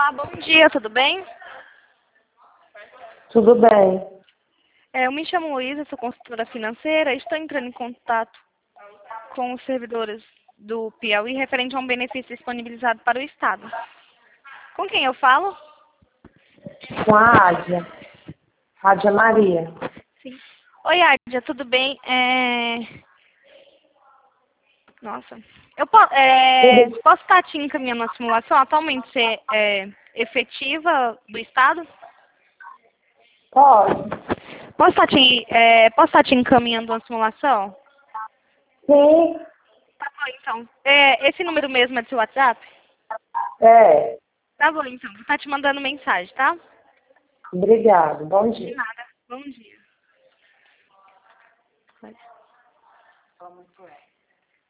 Olá, bom dia, tudo bem? Tudo bem. Eu me chamo Luísa, sou consultora financeira e estou entrando em contato com os servidores do Piauí referente a um benefício disponibilizado para o Estado. Com quem eu falo? Com a Ádia. Ádia Maria. Sim. Oi, Ádia, tudo bem? Nossa. Posso estar te encaminhando a simulação? Atualmente você é efetiva do Estado? Pode? Posso estar te encaminhando uma simulação? Sim. Tá bom, então. Esse número mesmo é do seu WhatsApp? É. Tá bom, então. Vou estar te mandando mensagem, tá? Obrigado. Bom De dia. nada. Bom dia.